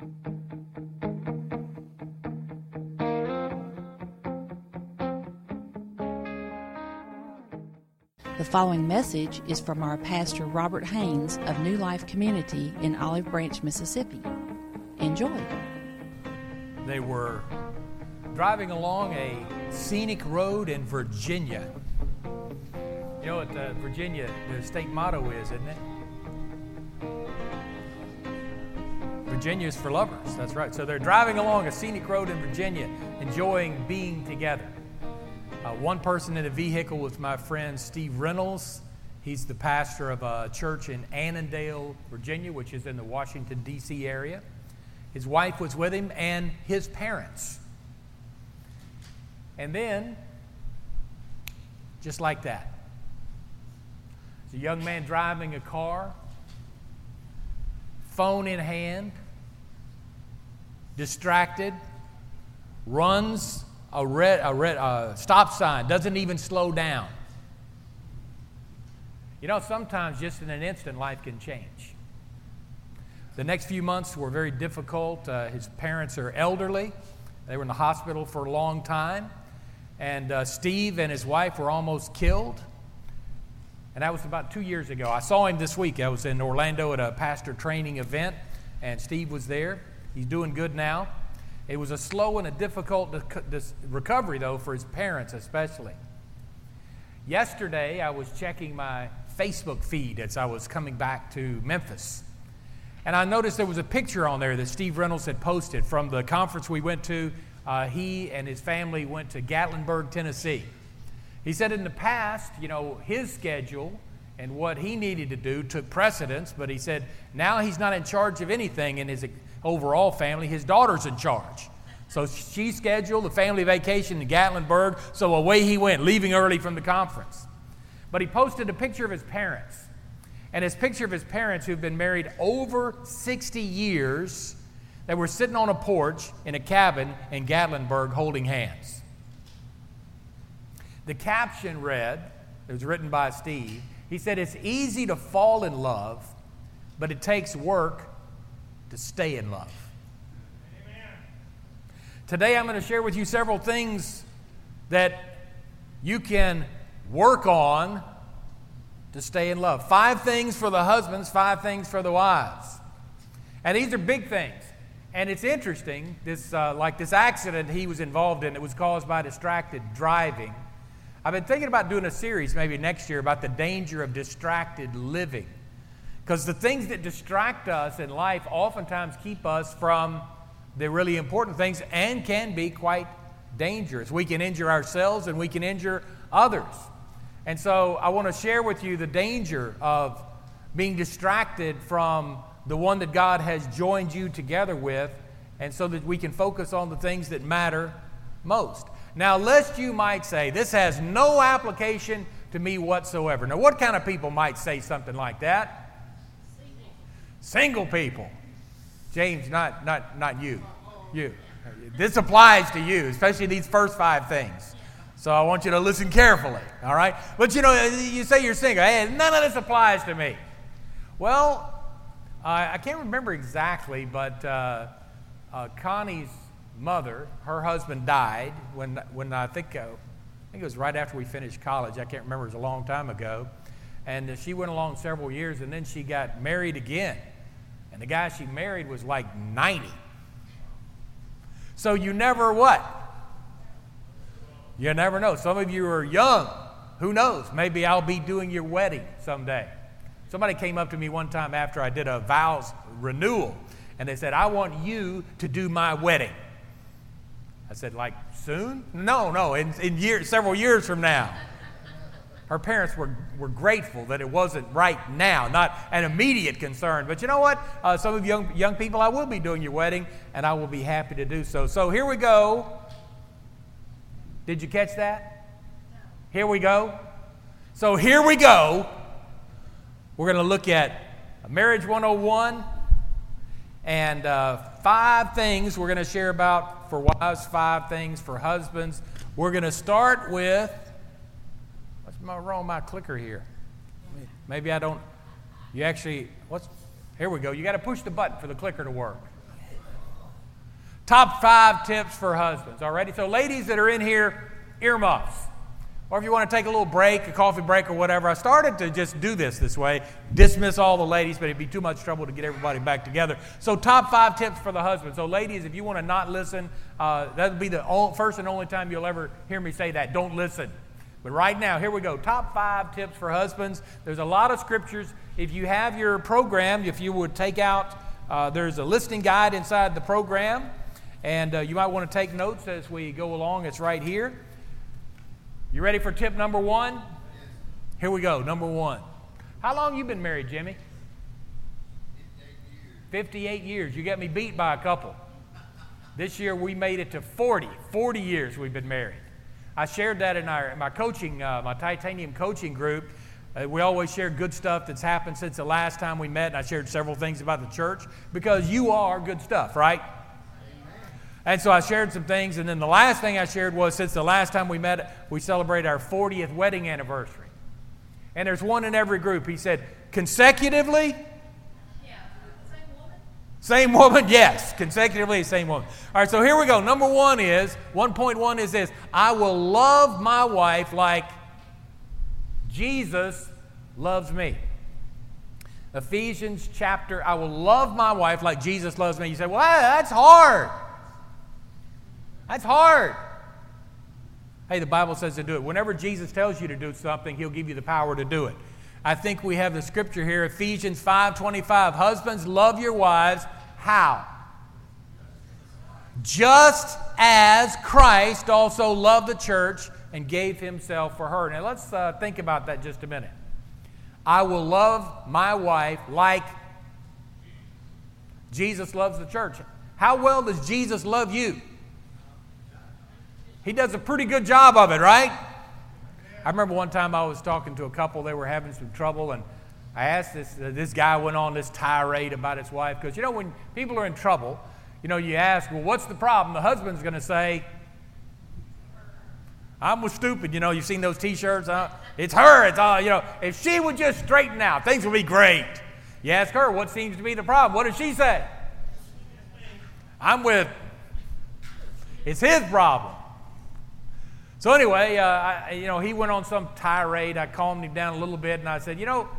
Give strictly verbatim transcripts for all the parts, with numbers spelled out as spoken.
The following message is from our pastor Robert Haynes of New Life Community in Olive Branch, Mississippi. Enjoy. They were driving along a scenic road in Virginia. You know what uh, Virginia, the state motto is, isn't it? Virginia is for lovers, that's right. So they're driving along a scenic road in Virginia, enjoying being together. Uh, one person in the vehicle was my friend Steve Reynolds. He's the pastor of a church in Annandale, Virginia, which is in the Washington, D C area. His wife was with him and his parents. And then, just like that, there's a young man driving a car, phone in hand, distracted, runs a red, a red uh, stop sign, doesn't even slow down. You know, sometimes just in an instant, life can change. The next few months were very difficult. Uh, his parents are elderly. They were in the hospital for a long time. And uh, Steve and his wife were almost killed. And that was about two years ago. I saw him this week. I was in Orlando at a pastor training event, and Steve was there. He's doing good now. It was a slow and a difficult recovery, though, for his parents especially. Yesterday, I was checking my Facebook feed as I was coming back to Memphis. And I noticed there was a picture on there that Steve Reynolds had posted from the conference we went to. Uh, he and his family went to Gatlinburg, Tennessee. He said in the past, you know, his schedule and what he needed to do took precedence, but he said now he's not in charge of anything in his overall family. His daughter's in charge. So she scheduled a family vacation in Gatlinburg, so away he went, leaving early from the conference. But he posted a picture of his parents, and his picture of his parents who've been married over sixty years, that were sitting on a porch in a cabin in Gatlinburg holding hands. The caption read, it was written by Steve, he said, "It's easy to fall in love, but it takes work to stay in love." Amen. Today I'm going to share with you several things that you can work on to stay in love. Five things for the husbands, five things for the wives. And these are big things. And it's interesting, this uh, like this accident he was involved in that was caused by distracted driving. I've been thinking about doing a series maybe next year about the danger of distracted living. Because the things that distract us in life oftentimes keep us from the really important things and can be quite dangerous. We can injure ourselves and we can injure others. And so I want to share with you the danger of being distracted from the one that God has joined you together with, and so that we can focus on the things that matter most. Now, lest you might say, this has no application to me whatsoever. Now, what kind of people might say something like that? Single people. James, not not not you. You. This applies to you, especially these first five things. So I want you to listen carefully, all right? But you know, you say you're single. Hey, none of this applies to me. Well, uh, I can't remember exactly, but uh, uh, Connie's mother, her husband died when when I think uh, I think it was right after we finished college. I can't remember. It was a long time ago. And uh, she went along several years, and then she got married again. And the guy she married was like ninety. So you never what? You never know. Some of you are young. Who knows? Maybe I'll be doing your wedding someday. Somebody came up to me one time after I did a vows renewal, and they said, "I want you to do my wedding." I said, "Like soon?" No, no, in, in years, several years from now. Her parents were, were grateful that it wasn't right now, not an immediate concern. But you know what? Uh, some of you young, young people, I will be doing your wedding, and I will be happy to do so. So here we go. Did you catch that? Here we go. So here we go. We're going to look at Marriage one oh one and uh, five things we're going to share about for wives, five things for husbands. We're going to start with, what's wrong with my clicker here? Maybe I don't, you actually, what's, here we go. You got to push the button for the clicker to work. Top five tips for husbands. Already? So ladies that are in here, earmuffs. Or if you want to take a little break, a coffee break or whatever. I started to just do this this way, dismiss all the ladies, but it'd be too much trouble to get everybody back together. So top five tips for the husband. So ladies, if you want to not listen, uh, that'll be the only, first and only time you'll ever hear me say that. Don't listen. But right now, here we go. Top five tips for husbands. There's a lot of scriptures. If you have your program, if you would take out, uh, there's a listening guide inside the program. And uh, you might want to take notes as we go along. It's right here. You ready for tip number one? Here we go. Number one. How long you been married, Jimmy? fifty-eight years. You got me beat by a couple. This year we made it to forty. forty years we've been married. I shared that in our in my coaching, uh, my titanium coaching group. Uh, we always share good stuff that's happened since the last time we met, and I shared several things about the church because you are good stuff, right? And so I shared some things, and then the last thing I shared was since the last time we met, we celebrate our fortieth wedding anniversary. And there's one in every group. He said, consecutively? Yeah. Same woman? Same woman, yes. Consecutively, same woman. All right, so here we go. Number one is, one point one is this. I will love my wife like Jesus loves me. Ephesians chapter, I will love my wife like Jesus loves me. You say, well, that's hard. That's hard. Hey, the Bible says to do it. Whenever Jesus tells you to do something, He'll give you the power to do it. I think we have the scripture here, Ephesians five twenty-five. Husbands, love your wives. How? Just as Christ also loved the church and gave Himself for her. Now, let's uh, think about that just a minute. I will love my wife like Jesus loves the church. How well does Jesus love you? He does a pretty good job of it, right? I remember one time I was talking to a couple. They were having some trouble, and I asked this, uh, this guy went on this tirade about his wife. Because, you know, when people are in trouble, you know, you ask, well, what's the problem? The husband's going to say, I'm stupid. You know, you've seen those T-shirts. Huh? It's her. It's all, you know, if she would just straighten out, things would be great. You ask her, what seems to be the problem? What does she say? I'm with, it's his problem. So anyway, uh, I, you know, he went on some tirade. I calmed him down a little bit, and I said, you know,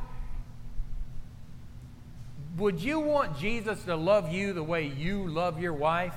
would you want Jesus to love you the way you love your wife?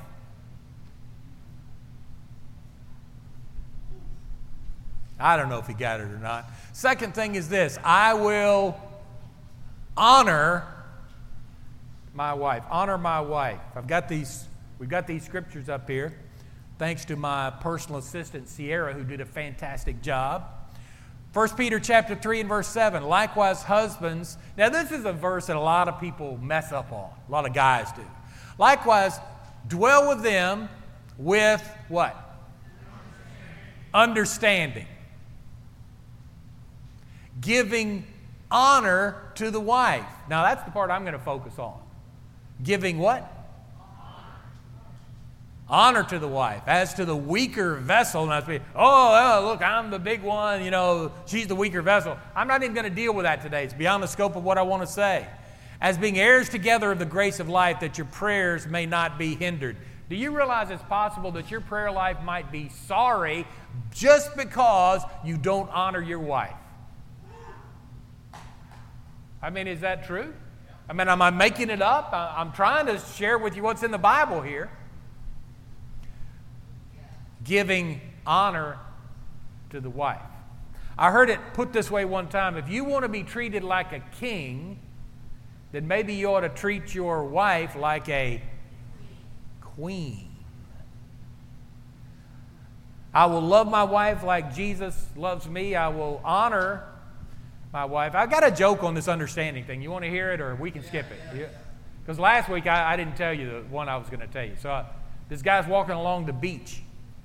I don't know if he got it or not. Second thing is this. I will honor my wife. Honor my wife. I've got these, we've got these scriptures up here. Thanks to my personal assistant, Sierra, who did a fantastic job. First Peter chapter three and verse seven. Likewise, husbands. Now, this is a verse that a lot of people mess up on. A lot of guys do. Likewise, dwell with them with what? Understanding. Giving honor to the wife. Now, that's the part I'm going to focus on. Giving what? Honor to the wife. As to the weaker vessel, not to be, oh, oh, look, I'm the big one, you know, she's the weaker vessel. I'm not even going to deal with that today. It's beyond the scope of what I want to say. As being heirs together of the grace of life, that your prayers may not be hindered. Do you realize it's possible that your prayer life might be sorry just because you don't honor your wife? I mean, is that true? I mean, am I making it up? I'm trying to share with you what's in the Bible here. Giving honor to the wife. I heard it put this way one time. If you want to be treated like a king, then maybe you ought to treat your wife like a queen. I will love my wife like Jesus loves me. I will honor my wife. I got a joke on this understanding thing. You want to hear it, or we can skip it? Because last week I, I didn't tell you the one I was going to tell you. So I, this guy's walking along the beach.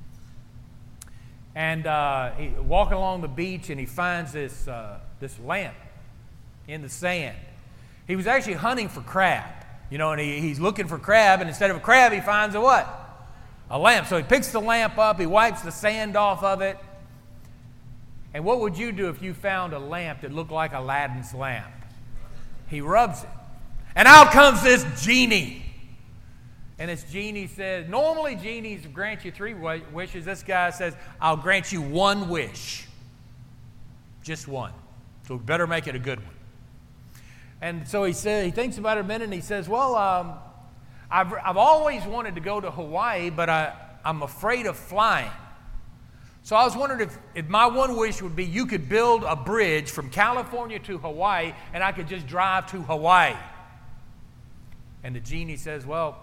And uh, he walking along the beach, and he finds this uh, this lamp in the sand. He was actually hunting for crab, you know, and he, he's looking for crab, and instead of a crab, he finds a what? A lamp. So he picks the lamp up, he wipes the sand off of it. And what would you do if you found a lamp that looked like Aladdin's lamp? He rubs it. And out comes this genie. And this genie says, normally genies grant you three wishes. This guy says, I'll grant you one wish. Just one. So we better make it a good one. And so he said, he thinks about it a minute and he says, well, um, I've, I've always wanted to go to Hawaii, but I, I'm afraid of flying. So I was wondering if, if my one wish would be you could build a bridge from California to Hawaii and I could just drive to Hawaii. And the genie says, well,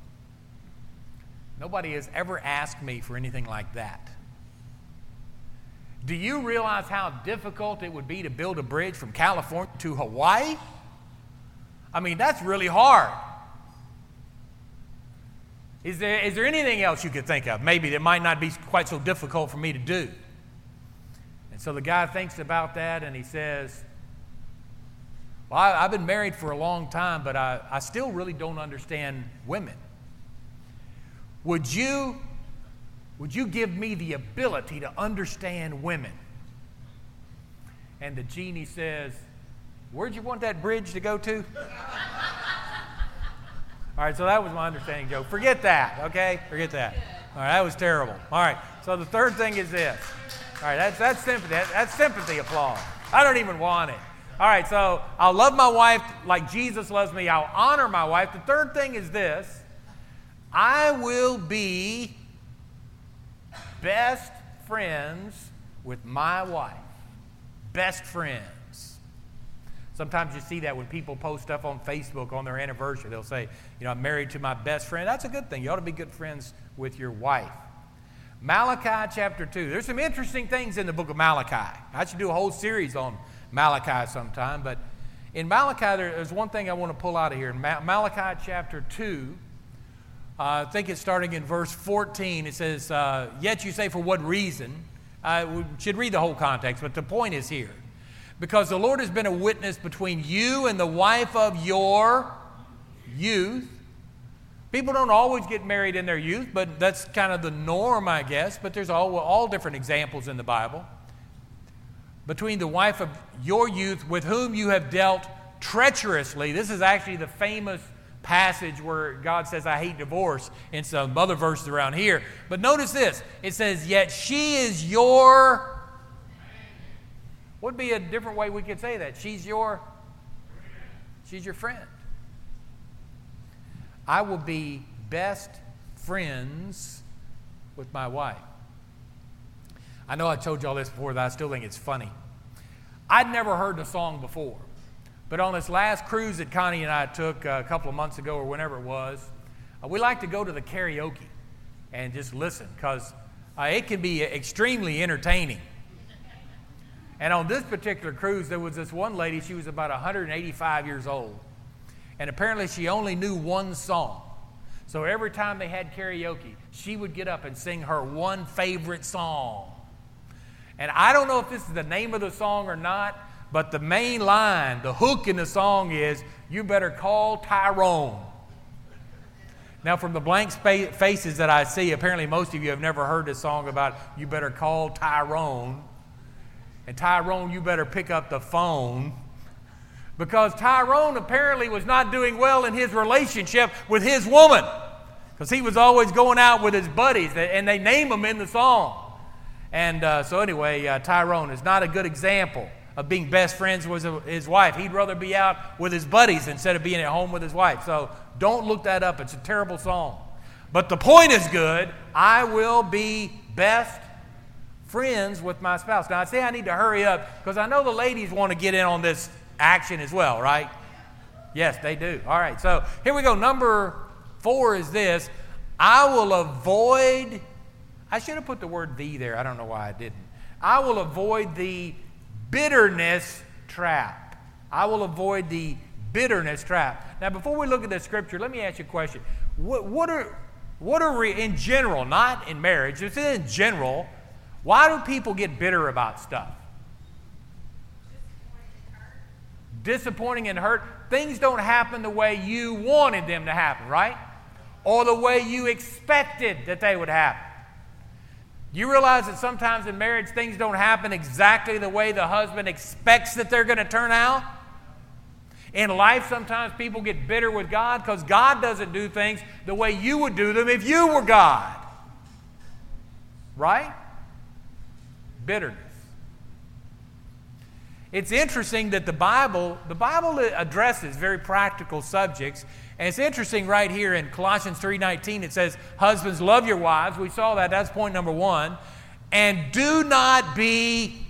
nobody has ever asked me for anything like that. Do you realize how difficult it would be to build a bridge from California to Hawaii? I mean, that's really hard. Is there, is there anything else you could think of, maybe that might not be quite so difficult for me to do? And so the guy thinks about that and he says, well, I, I've been married for a long time, but I, I still really don't understand women. Would you, would you give me the ability to understand women? And the genie says, where'd you want that bridge to go to? All right, so that was my understanding, Joe. Forget that, okay? Forget that. All right, that was terrible. All right, so the third thing is this. All right, that's, that's sympathy. That, that's sympathy applause. I don't even want it. All right, so I'll love my wife like Jesus loves me. I'll honor my wife. The third thing is this. I will be best friends with my wife. Best friends. Sometimes you see that when people post stuff on Facebook on their anniversary. They'll say, you know, I'm married to my best friend. That's a good thing. You ought to be good friends with your wife. Malachi chapter two. There's some interesting things in the book of Malachi. I should do a whole series on Malachi sometime. But in Malachi, there's one thing I want to pull out of here. In Malachi chapter two, Uh, I think it's starting in verse fourteen. It says, uh, yet you say, for what reason? Uh, we should read the whole context, but the point is here. Because the Lord has been a witness between you and the wife of your youth. People don't always get married in their youth, but that's kind of the norm, I guess. But there's all, all different examples in the Bible. Between the wife of your youth with whom you have dealt treacherously. This is actually the famous passage where God says, I hate divorce, in some other verses around here. But notice this. It says, yet she is your... What would be a different way we could say that? She's your... She's your friend. I will be best friends with my wife. I know I told you all this before, but I still think it's funny. I'd never heard the song before. But on this last cruise that Connie and I took a couple of months ago or whenever it was, uh, we like to go to the karaoke and just listen because uh, it can be extremely entertaining. And on this particular cruise, there was this one lady, she was about one hundred eighty-five years old. And apparently she only knew one song. So every time they had karaoke, she would get up and sing her one favorite song. And I don't know if this is the name of the song or not, but the main line, the hook in the song is, you better call Tyrone. Now, from the blank spa- faces that I see, apparently most of you have never heard this song about, you better call Tyrone. And Tyrone, you better pick up the phone. Because Tyrone apparently was not doing well in his relationship with his woman. Because he was always going out with his buddies, and they name him in the song. And uh, so anyway, uh, Tyrone is not a good example of being best friends with his wife. He'd rather be out with his buddies instead of being at home with his wife. So don't look that up. It's a terrible song. But the point is good. I will be best friends with my spouse. Now, I say I need to hurry up because I know the ladies want to get in on this action as well, right? Yes, they do. All right, so here we go. Number four is this. I will avoid, I should have put the word "the" there. I don't know why I didn't. I will avoid the bitterness trap. I will avoid the bitterness trap. Now, before we look at the scripture, let me ask you a question. What, what are, what are we, in general, not in marriage, just in general, why do people get bitter about stuff? Disappointing and hurt. Things don't happen the way you wanted them to happen, right? Or the way you expected that they would happen. You realize that sometimes in marriage things don't happen exactly the way the husband expects that they're going to turn out? In life, sometimes people get bitter with God because God doesn't do things the way you would do them if you were God. Right? Bitterness. It's interesting that the Bible, the Bible addresses very practical subjects. And it's interesting right here in Colossians three nineteen, it says, husbands, love your wives. We saw that. That's point number one. And do not be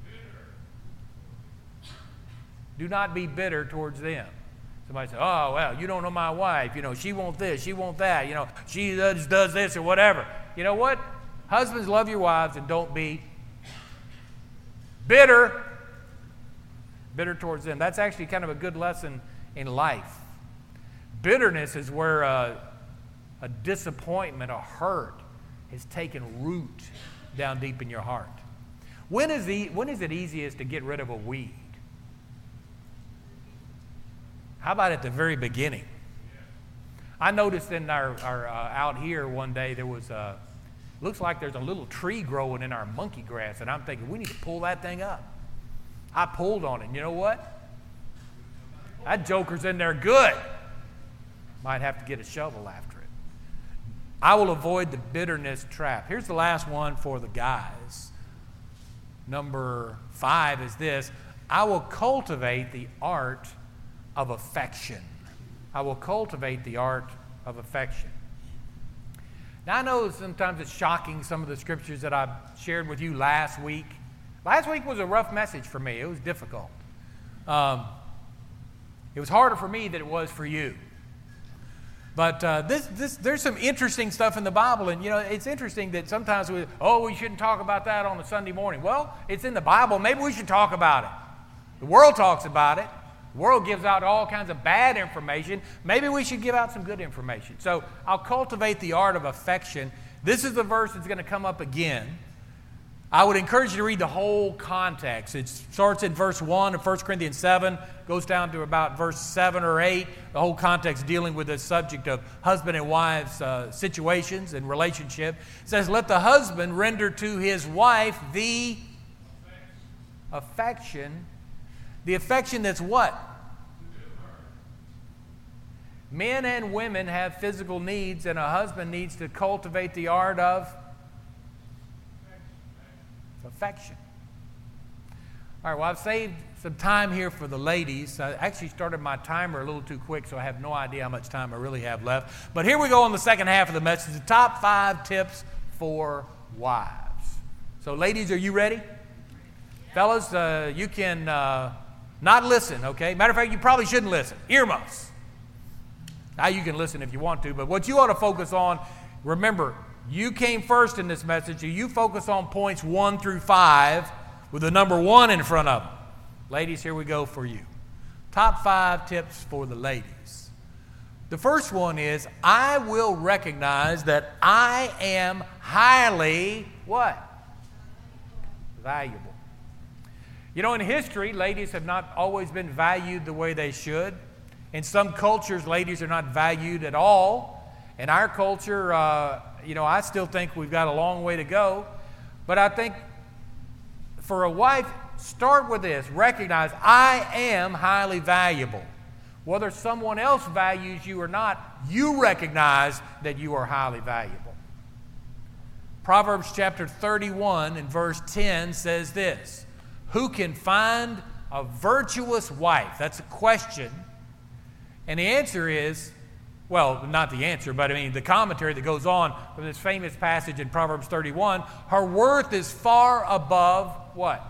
Do not be bitter towards them. Somebody says, oh, well, you don't know my wife. You know, she wants this, she wants that. You know, she does, does this or whatever. You know what? Husbands, love your wives and don't be bitter. Bitter towards them. That's actually kind of a good lesson in life. Bitterness is where uh, a disappointment, a hurt, has taken root down deep in your heart. When is, the, when is it easiest to get rid of a weed? How about at the very beginning? I noticed in our, our uh, out here one day there was a, looks like there's a little tree growing in our monkey grass, and I'm thinking we need to pull that thing up. I pulled on it, and you know what? That joker's in there good. Might have to get a shovel after it. I will avoid the bitterness trap. Here's the last one for the guys. Number five is this. I will cultivate the art of affection. I will cultivate the art of affection. Now, I know sometimes it's shocking, some of the scriptures that I shared with you last week. Last week was a rough message for me. It was difficult. Um, it was harder for me than it was for you. But uh, this, this, there's some interesting stuff in the Bible, and you know, it's interesting that sometimes we, oh, we shouldn't talk about that on a Sunday morning. Well, it's in the Bible. Maybe we should talk about it. The world talks about it. The world gives out all kinds of bad information. Maybe we should give out some good information. So I'll cultivate the art of affection. This is the verse that's going to come up again. I would encourage you to read the whole context. It starts in verse one of First Corinthians seven, goes down to about verse seven or eight. The whole context dealing with the subject of husband and wives uh, situations and relationship. It says, let the husband render to his wife the affection. The affection that's what? Men and women have physical needs, and a husband needs to cultivate the art of affection. All right, well, I've saved some time here for the ladies. I actually started my timer a little too quick, so I have no idea how much time I really have left. But here we go on the second half of the message, the top five tips for wives. So, ladies, are you ready? Yeah. Fellas, uh, you can uh, not listen, okay? Matter of fact, you probably shouldn't listen. Earmuffs. Now you can listen if you want to, but what you ought to focus on, remember, you came first in this message, so you focus on points one through five with the number one in front of them. Ladies, here we go for you. Top five tips for the ladies. The first one is, I will recognize that I am highly, what? Valuable. You know, in history, ladies have not always been valued the way they should. In some cultures, ladies are not valued at all. In our culture, uh, you know, I still think we've got a long way to go. But I think for a wife, start with this. Recognize, I am highly valuable. Whether someone else values you or not, you recognize that you are highly valuable. Proverbs chapter thirty-one and verse ten says this. Who can find a virtuous wife? That's a question. And the answer is, well, not the answer, but I mean the commentary that goes on from this famous passage in Proverbs thirty-one, her worth is far above what?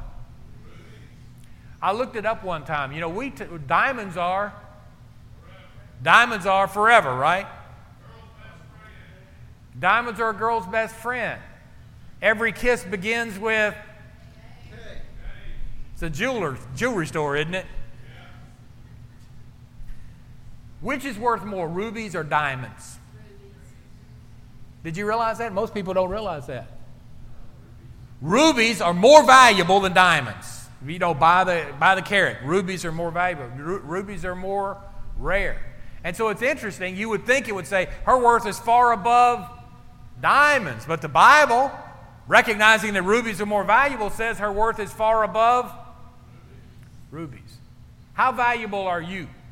I looked it up one time. You know, we t- diamonds are, diamonds are forever, right? Diamonds are a girl's best friend. Every kiss begins with, it's a jeweler's, jewelry store, isn't it? Which is worth more, rubies or diamonds? Rubies. Did you realize that? Most people don't realize that. Rubies are more valuable than diamonds. You know, by the by the carat, rubies are more valuable. Ru- rubies are more rare. And so it's interesting. You would think it would say her worth is far above diamonds. But the Bible, recognizing that rubies are more valuable, says her worth is far above rubies. How valuable are you?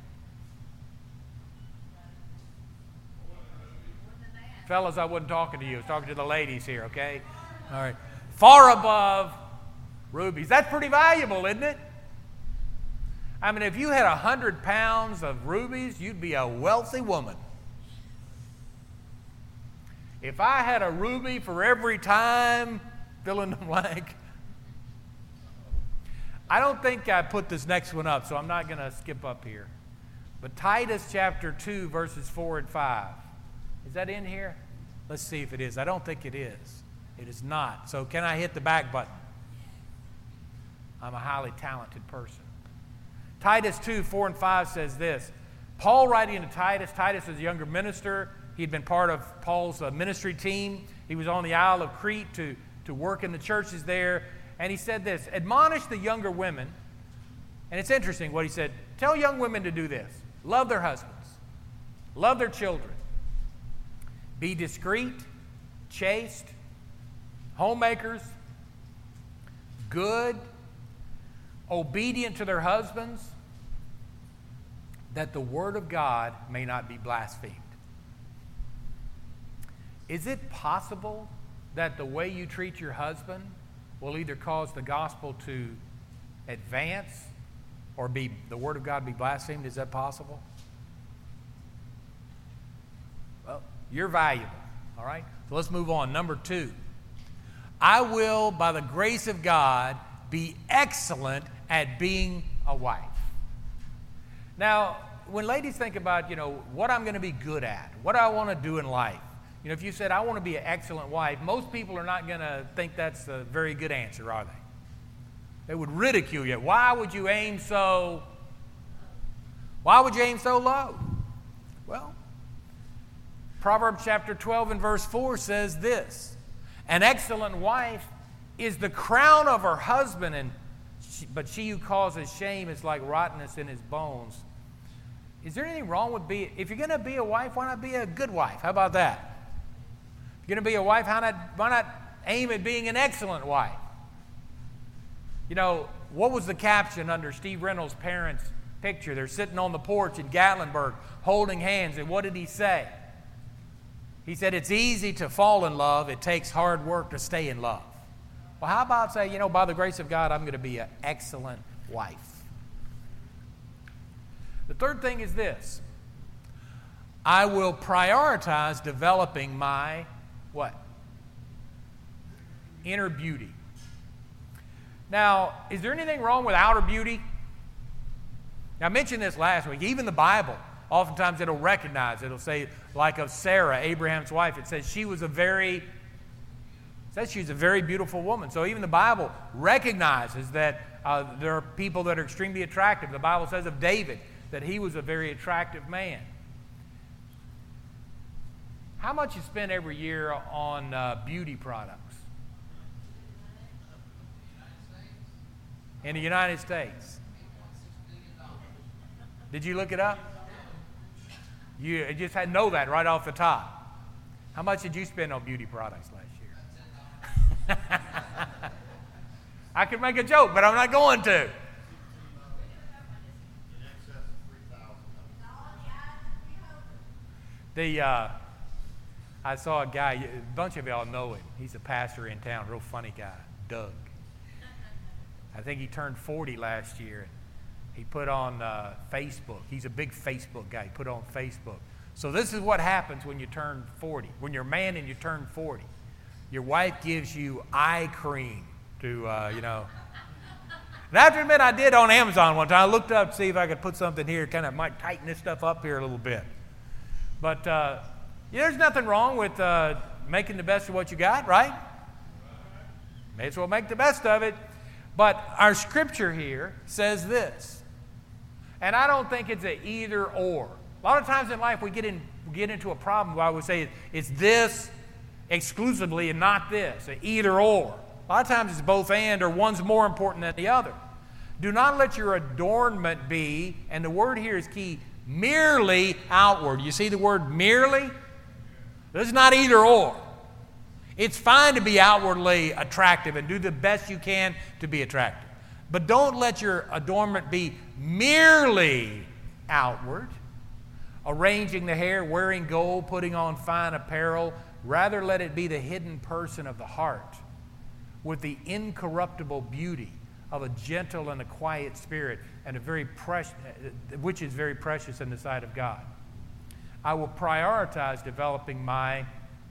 Fellas, I wasn't talking to you. I was talking to the ladies here, okay? All right. Far above rubies. That's pretty valuable, isn't it? I mean, if you had a hundred pounds of rubies, you'd be a wealthy woman. If I had a ruby for every time, fill in the blank. I don't think I put this next one up, so I'm not going to skip up here. But Titus chapter two, verses four and five. Is that in here? Let's see if it is. I don't think it is. It is not. So can I hit the back button? I'm a highly talented person. Titus two, four and five says this. Paul writing to Titus. Titus is a younger minister. He had been part of Paul's uh, ministry team. He was on the Isle of Crete to, to work in the churches there. And he said this, admonish the younger women. And it's interesting what he said. Tell young women to do this. Love their husbands. Love their children. Be discreet, chaste, homemakers, good, obedient to their husbands, that the word of God may not be blasphemed. Is it possible that the way you treat your husband will either cause the gospel to advance or be the word of God be blasphemed? Is that possible? Well, you're valuable, all right? So let's move on. Number two. I will, by the grace of God, be excellent at being a wife. Now, when ladies think about, you know, what I'm going to be good at, what I want to do in life, you know, if you said, I want to be an excellent wife, most people are not going to think that's a very good answer, are they? They would ridicule you. Why would you aim so, why would you aim so low? Well, Proverbs chapter twelve and verse four says this, an excellent wife is the crown of her husband, and she, but she who causes shame is like rottenness in his bones. Is there anything wrong with being, if you're going to be a wife, why not be a good wife? How about that? If you're going to be a wife, how not, why not aim at being an excellent wife? You know, what was the caption under Steve Reynolds' parents' picture? They're sitting on the porch in Gatlinburg holding hands, and what did he say? He said, it's easy to fall in love. It takes hard work to stay in love. Well, how about say, you know, by the grace of God, I'm going to be an excellent wife. The third thing is this. I will prioritize developing my what? Inner beauty. Now, is there anything wrong with outer beauty? Now, I mentioned this last week. Even the Bible, oftentimes it'll recognize, it'll say, like of Sarah, Abraham's wife, it says she was a very, it says she's a very beautiful woman. So even the Bible recognizes that uh, there are people that are extremely attractive. The Bible says of David that he was a very attractive man. How much you spend every year on uh, beauty products? In the United States. Did you look it up? You just had to know that right off the top. How much did you spend on beauty products last year? I could make a joke, but I'm not going to. The uh, I saw a guy, a bunch of y'all know him. He's a pastor in town, real funny guy, Doug. I think he turned forty last year. He put on uh, Facebook. He's a big Facebook guy. He put on Facebook. So this is what happens when you turn forty. When you're a man and you turn forty, your wife gives you eye cream to, uh, you know. And I have to admit, I did on Amazon one time. I looked up to see if I could put something here, kind of might tighten this stuff up here a little bit. But uh, yeah, there's nothing wrong with uh, making the best of what you got, right? May as well make the best of it. But our scripture here says this. And I don't think it's an either or. A lot of times in life we get in we get into a problem where I would say it's this exclusively and not this, an either or. A lot of times it's both and, or one's more important than the other. Do not let your adornment be, and the word here is key, merely outward. You see the word merely? This is not either or. It's fine to be outwardly attractive and do the best you can to be attractive. But don't let your adornment be merely outward. arranging the hair, wearing gold, putting on fine apparel. Rather, let it be the hidden person of the heart, with the incorruptible beauty of a gentle and a quiet spirit, and a very precious, which is very precious in the sight of God. I will prioritize developing my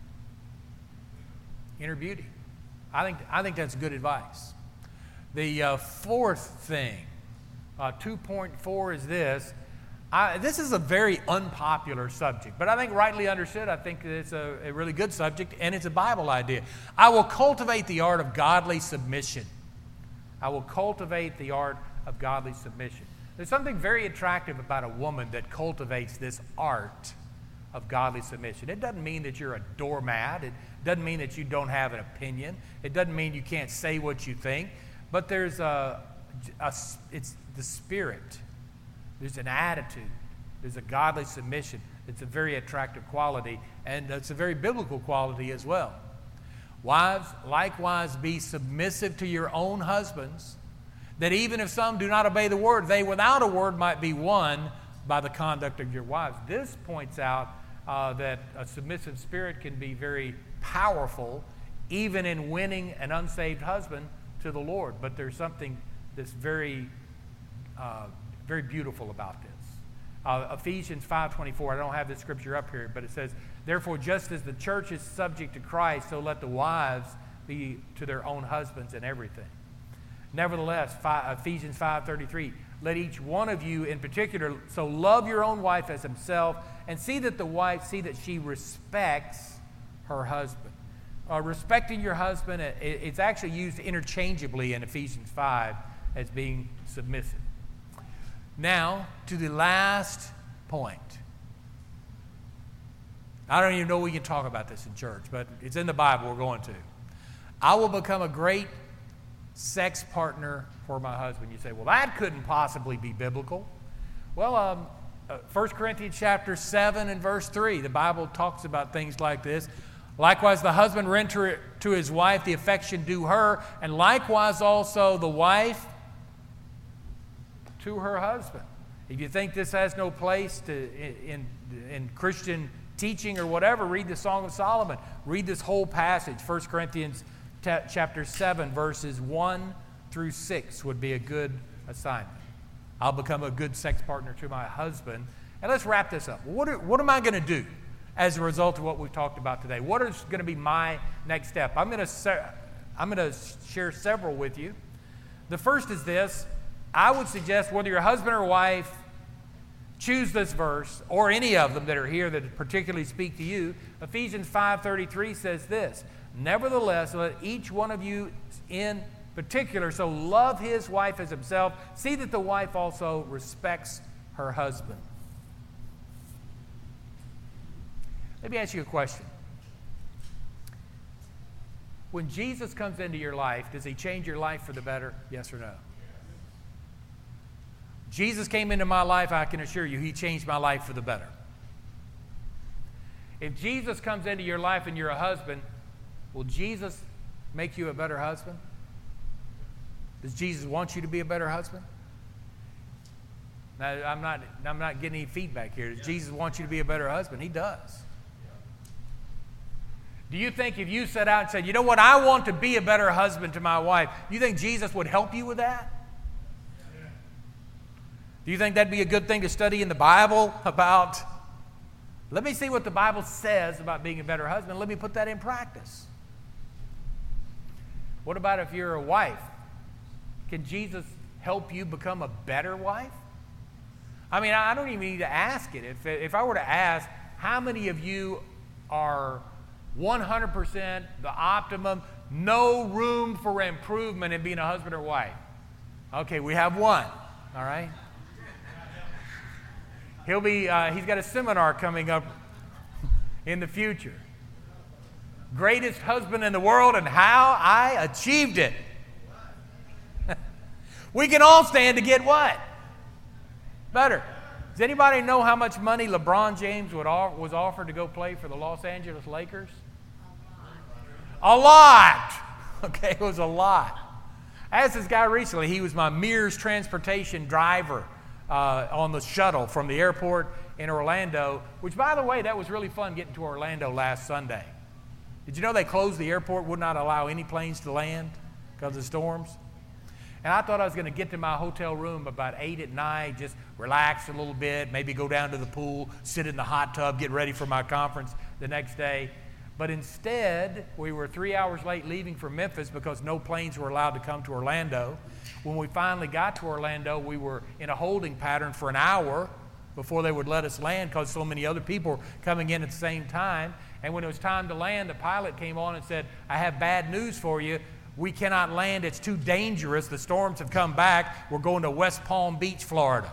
inner beauty. I think, I think that's good advice. The uh, fourth thing, uh, two point four, is this. I, this is a very unpopular subject, but I think rightly understood, I think it's a, a really good subject, and it's a Bible idea. I will cultivate the art of godly submission. I will cultivate the art of godly submission. There's something very attractive about a woman that cultivates this art of godly submission. It doesn't mean that you're a doormat. It doesn't mean that you don't have an opinion. It doesn't mean you can't say what you think. But there's a, a it's the spirit. There's an attitude. There's a godly submission. It's a very attractive quality, and it's a very biblical quality as well. Wives, likewise, be submissive to your own husbands, that even if some do not obey the word, they without a word might be won by the conduct of your wives. This points out uh, that a submissive spirit can be very powerful, even in winning an unsaved husband to the Lord. But there's something that's very, uh, very beautiful about this. Uh, Ephesians five twenty-four, I don't have this scripture up here, but it says, therefore, just as the church is subject to Christ, so let the wives be to their own husbands in everything. Nevertheless, five, Ephesians five thirty-three, let each one of you in particular so love your own wife as himself, and see that the wife, see that she respects her husband. Uh, respecting your husband, it, it's actually used interchangeably in Ephesians five as being submissive. Now, to the last point. I don't even know we can talk about this in church, but it's in the Bible, we're going to. I will become a great sex partner for my husband. You say, well, that couldn't possibly be biblical. Well, um, uh, First Corinthians chapter seven and verse three, the Bible talks about things like this. Likewise, the husband render to his wife the affection due her, and likewise also the wife to her husband. If you think this has no place to, in, in Christian teaching or whatever, read the Song of Solomon. Read this whole passage. First Corinthians t- chapter seven, verses one through six would be a good assignment. I'll become a good sex partner to my husband. And let's wrap this up. What, are, what am I going to do as a result of what we've talked about today? What is going to be my next step? I'm going to se- I'm going to share several with you. The first is this. I would suggest whether you're husband or wife, choose this verse, or any of them that are here that particularly speak to you. Ephesians five thirty-three says this, nevertheless, let each one of you in particular so love his wife as himself. See that the wife also respects her husband. Let me ask you a question. When Jesus comes into your life, does he change your life for the better? Yes or no? Jesus came into my life, I can assure you, he changed my life for the better. If Jesus comes into your life and you're a husband, will Jesus make you a better husband? Does Jesus want you to be a better husband? Now, I'm not, I'm not getting any feedback here. Does Jesus want you to be a better husband? He does. Do you think if you set out and said, you know what, I want to be a better husband to my wife, you think Jesus would help you with that? Do you think that'd be a good thing to study in the Bible about, let me see what the Bible says about being a better husband. Let me put that in practice. What about if you're a wife? Can Jesus help you become a better wife? I mean, I don't even need to ask it. If, if I were to ask, how many of you are one hundred percent the optimum, no room for improvement in being a husband or wife? Okay, we have one, all right? He'll be, uh, he's got a seminar coming up in the future. Greatest husband in the world and how I achieved it. We can all stand to get what? Better. Does anybody know how much money LeBron James would off- was offered to go play for the Los Angeles Lakers? A lot. Okay, it was a lot. I asked this guy recently. He was my Mears transportation driver uh, on the shuttle from the airport in Orlando, which, by the way, that was really fun getting to Orlando last Sunday. Did you know they closed the airport, would not allow any planes to land because of storms? And I thought I was going to get to my hotel room about eight at night, just relax a little bit, maybe go down to the pool, sit in the hot tub, get ready for my conference the next day. But instead, we were three hours late leaving for Memphis because no planes were allowed to come to Orlando. When we finally got to Orlando, we were in a holding pattern for an hour before they would let us land because so many other people were coming in at the same time. And when it was time to land, the pilot came on and said, "I have bad news for you. We cannot land. It's too dangerous. The storms have come back. We're going to West Palm Beach, Florida."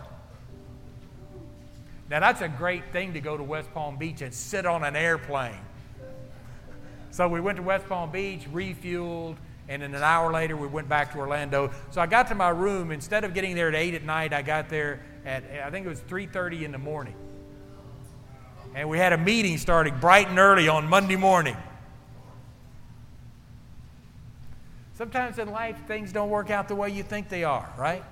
Now, that's a great thing to go to West Palm Beach and sit on an airplane. So we went to West Palm Beach, refueled, and then an hour later we went back to Orlando. So I got to my room. Instead of getting there at eight at night, I got there at, I think it was three thirty in the morning. And we had a meeting starting bright and early on Monday morning. Sometimes in life, things don't work out the way you think they are, right?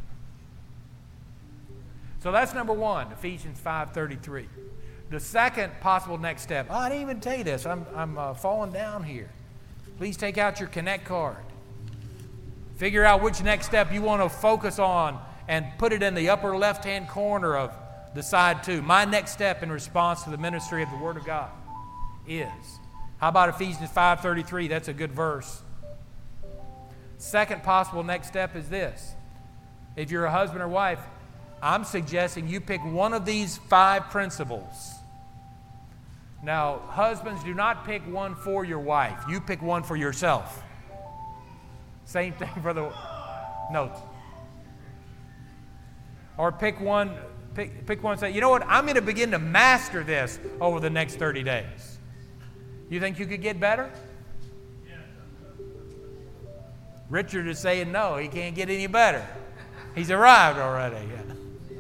So that's number one, Ephesians five thirty-three. The second possible next step, oh, I didn't even tell you this. I'm, I'm uh, falling down here. Please take out your Connect card. Figure out which next step you want to focus on and put it in the upper left-hand corner of the side two. My next step in response to the ministry of the Word of God is. How about Ephesians five thirty-three? That's a good verse. Second possible next step is this. If you're a husband or wife, I'm suggesting you pick one of these five principles. Now, husbands, do not pick one for your wife. You pick one for yourself. Same thing for the notes. Or pick one, pick, pick one and say, you know what, I'm going to begin to master this over the next thirty days. You think you could get better? Richard is saying no, he can't get any better. He's arrived already. Yeah.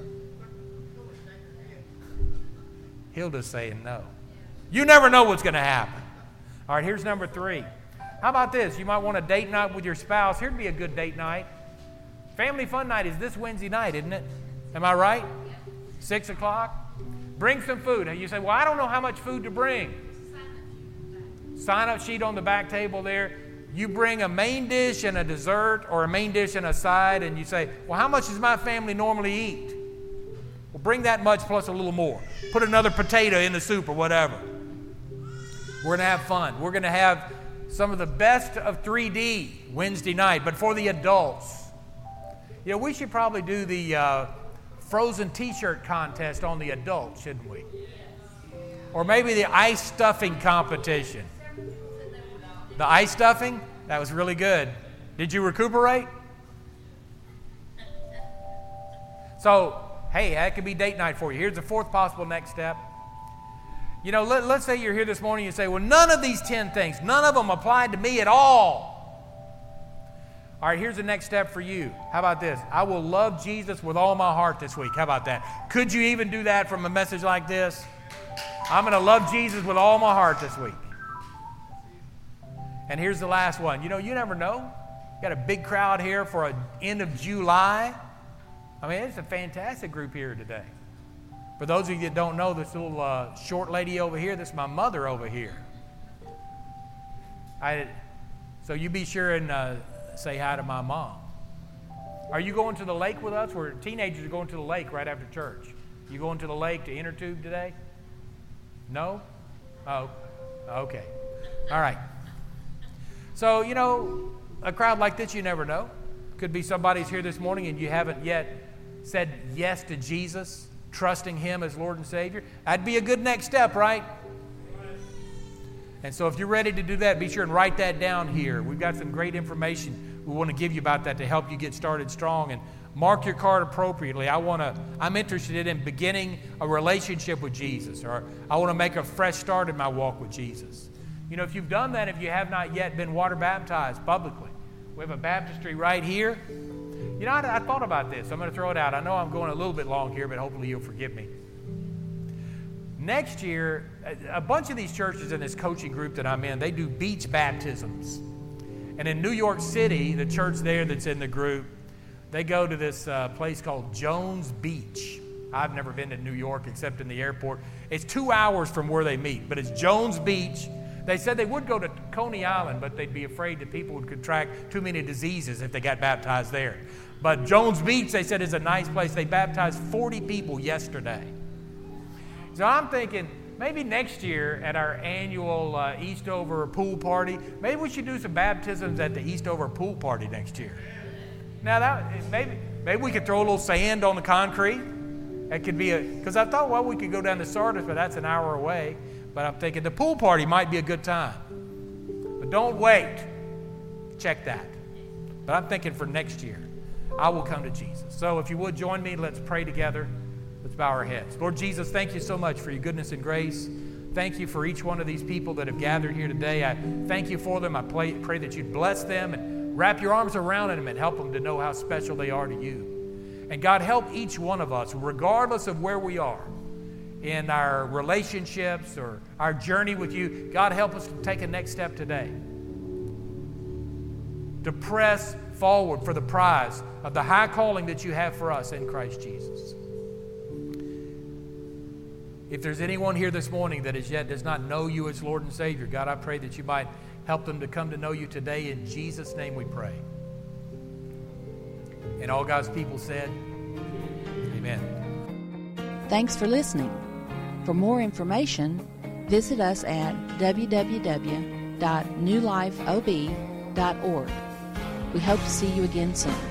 Hilda's saying no. You never know what's going to happen. All right, here's number three. How about this? You might want a date night with your spouse. Here'd be a good date night. Family fun night is this Wednesday night, isn't it? Am I right? Six o'clock? Bring some food. And you say, well, I don't know how much food to bring. Sign-up sheet on the back table there. You bring a main dish and a dessert or a main dish and a side, and you say, well, how much does my family normally eat? Well, bring that much plus a little more. Put another potato in the soup or whatever. We're going to have fun. We're going to have some of the best of three D Wednesday night, but for the adults. You know, we should probably do the uh, frozen t-shirt contest on the adults, shouldn't we? Or maybe the ice stuffing competition. The ice stuffing? That was really good. Did you recuperate? So, hey, that could be date night for you. Here's the fourth possible next step. You know, let, let's say you're here this morning and you say, well, none of these ten things, none of them applied to me at all. All right, here's the next step for you. How about this? I will love Jesus with all my heart this week. How about that? Could you even do that from a message like this? I'm going to love Jesus with all my heart this week. And here's the last one. You know, you never know. Got a big crowd here for an end of July. I mean, it's a fantastic group here today. For those of you that don't know, this little uh, short lady over here, this is my mother over here. I, so you be sure and uh, say hi to my mom. Are you going to the lake with us? We're teenagers are going to the lake right after church. You going to the lake to inner tube today? No? Oh, okay. All right. So, you know, a crowd like this, you never know. Could be somebody's here this morning and you haven't yet said yes to Jesus, trusting Him as Lord and Savior. That'd be a good next step, right? And so if you're ready to do that, be sure and write that down here. We've got some great information we want to give you about that to help you get started strong. And mark your card appropriately. I want to, I'm interested in beginning a relationship with Jesus, or I want to make a fresh start in my walk with Jesus. You know, if you've done that, if you have not yet been water baptized publicly, we have a baptistry right here. You know, I, I thought about this. I'm going to throw it out. I know I'm going a little bit long here, but hopefully you'll forgive me. Next year, a, a bunch of these churches in this coaching group that I'm in, they do beach baptisms. And in New York City, the church there that's in the group, they go to this uh, place called Jones Beach. I've never been to New York except in the airport. It's two hours from where they meet, but it's Jones Beach. They said they would go to Coney Island, but they'd be afraid that people would contract too many diseases if they got baptized there. But Jones Beach, they said, is a nice place. They baptized forty people yesterday. So I'm thinking maybe next year at our annual uh, Eastover pool party, maybe we should do some baptisms at the Eastover pool party next year. Now, that maybe maybe we could throw a little sand on the concrete. That could be a, because I thought, well, we could go down to Sardis, but that's an hour away. But I'm thinking the pool party might be a good time. But don't wait. Check that. But I'm thinking for next year, I will come to Jesus. So if you would join me, let's pray together. Let's bow our heads. Lord Jesus, thank you so much for your goodness and grace. Thank you for each one of these people that have gathered here today. I thank you for them. I pray, pray that you'd bless them and wrap your arms around them and help them to know how special they are to you. And God, help each one of us, regardless of where we are in our relationships or our journey with you. God, help us to take a next step today, to press forward for the prize of the high calling that you have for us in Christ Jesus. If there's anyone here this morning that as yet does not know you as Lord and Savior, God, I pray that you might help them to come to know you today. In Jesus' name we pray. And all God's people said, amen. Thanks for listening. For more information, visit us at w w w dot new life o b dot org. We hope to see you again soon.